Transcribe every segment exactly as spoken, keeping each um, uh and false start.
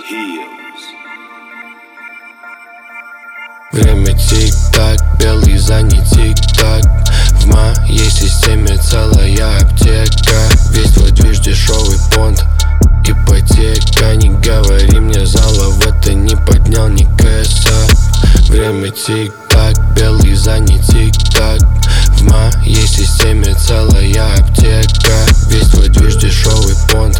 Hills. Время тик-так, белый за не тик-так. В моей системе целая аптека. Весь твой движ дешевый понт, ипотека. Не говори мне залов, это не поднял ни кэса. Время тик-так, белый за не тик-так. В моей системе целая аптека. Весь твой движ дешевый понт,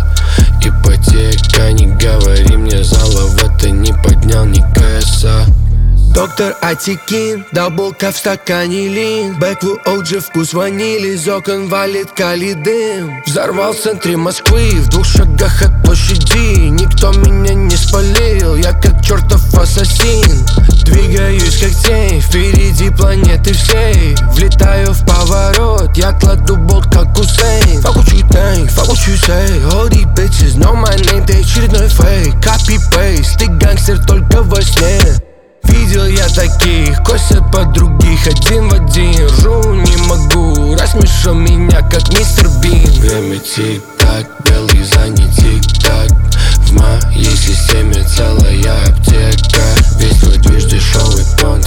ипотека. Не говори мне залов, это не поднял ни кэса. Доктор Атикин, даблка в стакане лин. Бэкву оджи, вкус ванили, из окон валит калий дым. Взорвал в центре Москвы, в двух шагах от площади. Никто меня не спалил, я как чертов ассасин. Двигаюсь как тень, впереди планеты всей. Влетаю в поворот, я кладу болт как Хусейн. Fuck what you think, fuck what you say. All these bitches know my name, ты очередной фейк. Copy-paste, ты гангстер только во сне. Видел я таких, косят под других, один в один. Ржу не могу, рассмешил меня как мистер Бин. Время тик-так, белый за не тик-так. В моей системе целая аптека. Весь твой движ дешевый понт,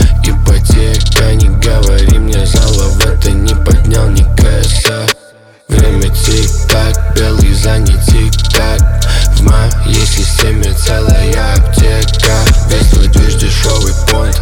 ипотека. Не говори мне залов, это не поднял ни кэса. Время тик-так, белый за не тик-так. В моей системе целая аптека. Весь твой движ дешевый понт,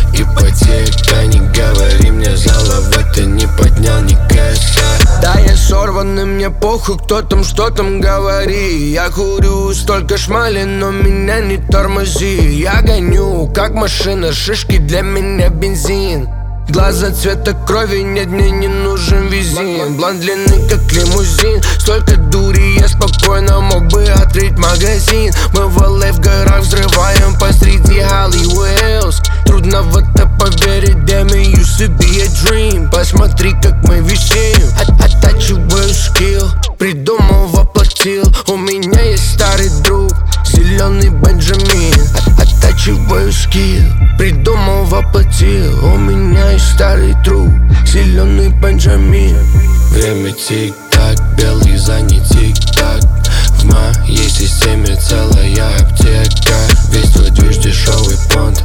ипотека. Не говори мне залов, это не поднял ни кэса. Да я сорванный, мне похуй, кто там, что там говори. Я курю столько шмали, но меня не тормози. Я гоню, как машина, шишки для меня бензин. Глаза цвета крови, нет, мне не нужен визин. Блонд длинный, как лимузин. Столько дури, я спокойно мог бы открыть магазин. Мы в эл эй в горах взрываем посреди Hollywood Hills. Трудно в это поверить, damn it used to be a dream. Посмотри, как мы висим, От, оттачиваю скилл. Придумал, воплотил, у меня есть старый друг, зеленый Бенджамин. От, оттачиваю скилл. Придумал, воплотил, у меня есть старый друг, зеленый Бенджамин. Время тик-так, белый за не тик-так. В моей системе целая аптека. Весь твой движ дешевый понт,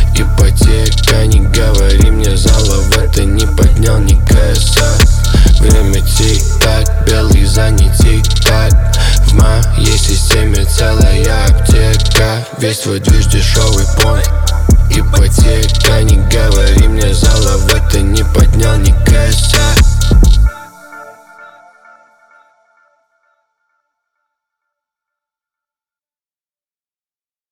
ипотека. Не говори мне залов, это не поднял ни кэса. Время тик-так, белый за не тик-так. В моей системе целая аптека. Весь твой движ дешевый понт, ипотека. Не говори мне залов, это не поднял ни кэса.